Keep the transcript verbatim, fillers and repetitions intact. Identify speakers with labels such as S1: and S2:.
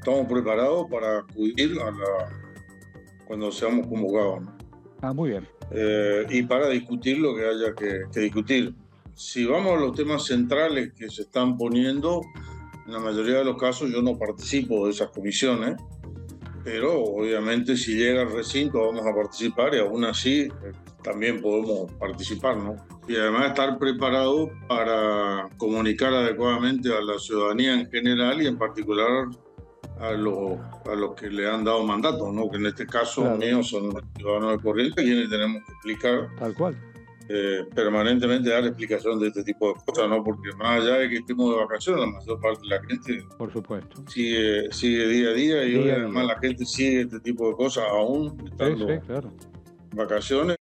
S1: estamos preparados para acudir a la, cuando seamos convocados, ¿no?
S2: Ah, muy bien.
S1: Eh, y para discutir lo que haya que, que discutir. Si vamos a los temas centrales que se están poniendo, en la mayoría de los casos yo no participo de esas comisiones, pero obviamente si llega al recinto vamos a participar y aún así eh, también podemos participar, ¿no? Y además estar preparados para comunicar adecuadamente a la ciudadanía en general y en particular a los, a los que le han dado mandato, ¿no? Que en este caso
S2: Claro.
S1: míos son los ciudadanos de Corrientes, quienes tenemos que explicar
S2: Tal cual.
S1: eh, permanentemente, dar explicación de este tipo de cosas, ¿no? Porque más allá de que estemos de vacaciones, la mayor parte de la gente
S2: Por supuesto.
S1: sigue, sigue día a día y
S2: Día
S1: hoy
S2: a
S1: además
S2: día.
S1: la gente sigue este tipo de cosas aún
S2: Sí,
S1: estando
S2: sí, claro.
S1: en vacaciones.